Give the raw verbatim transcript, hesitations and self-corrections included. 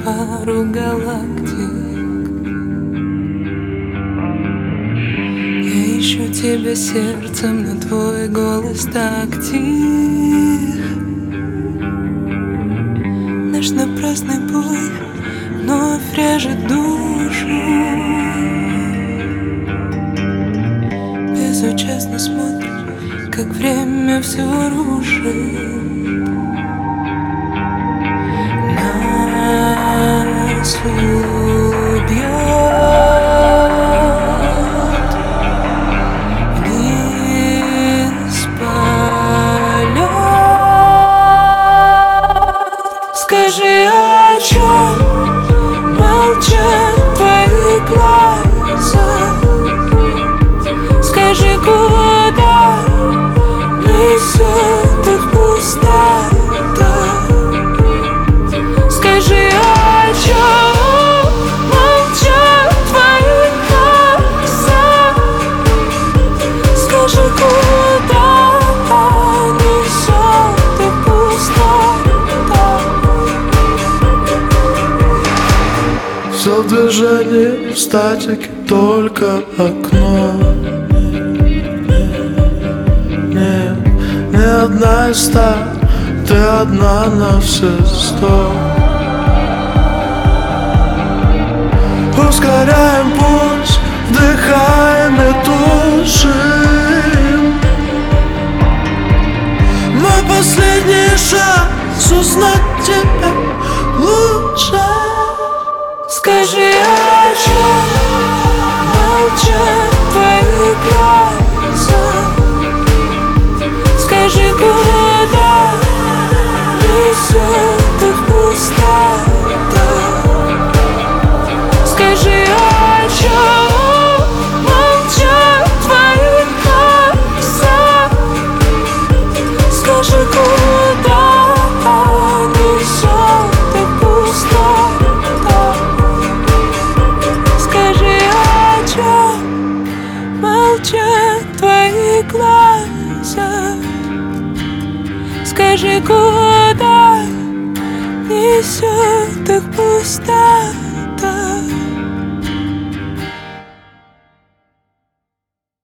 пару галактик. Я ищу тебя сердцем, но твой голос так тих. Наш напрасный бой вновь режет душу. Безучастно смотрим, как время все рушит. Нас убьет, вниз полет. Скажи, о чем молчат твои глаза? Скажи, куда несет их пустота? Скажи, о чем молчат твои глаза? Скажи, куда несет их пустота? Все в движении, в статике, только окно. Нет, не одна из ста, ты одна на все сто. Ускоряем путь, вдыхаем и душим. Мой последний шанс узнать тебя лучше. Скажи, о чем молчат твои глаза? Скажи, куда несет их пустота? Скажи, о чем молчат твои глаза? Скажи, куда несет их пустота? Скажи, о чем молчат твои глаза? Скажи, куда несет их пустота?